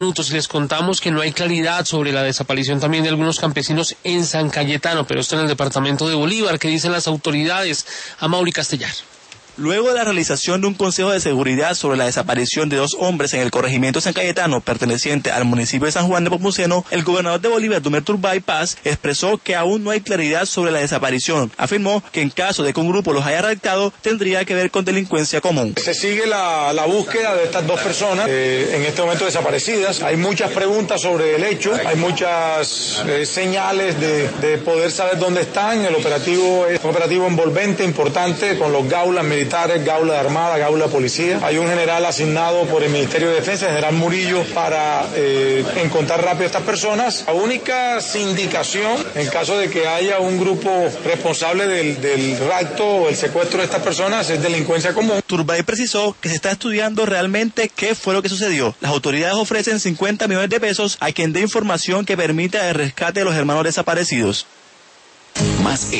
minutos y les contamos que no hay claridad sobre la desaparición también de algunos campesinos en San Cayetano, pero esto en el departamento de Bolívar. ¿Qué dicen las autoridades? Amaury Castellar. Luego de la realización de un consejo de seguridad sobre la desaparición de 2 hombres en el corregimiento San Cayetano, perteneciente al municipio de San Juan de Nepomuceno, el gobernador de Bolívar, Dumar Turbay Paz, expresó que aún no hay claridad sobre la desaparición. Afirmó que en caso de que un grupo los haya redactado, tendría que ver con delincuencia común. Se sigue la búsqueda de estas 2 personas, en este momento desaparecidas. Hay muchas preguntas sobre el hecho, hay muchas señales de poder saber dónde están. El operativo es un operativo envolvente, importante, con los gaulas militares, gaula de armada, gaula de policía. Hay un general asignado por el Ministerio de Defensa, el general Murillo, para encontrar rápido a estas personas. La única sindicación, en caso de que haya un grupo responsable del rapto o el secuestro de estas personas, es delincuencia común. Turbay precisó que se está estudiando realmente qué fue lo que sucedió. Las autoridades ofrecen 50 millones de pesos a quien dé información que permita el rescate de los hermanos desaparecidos. Más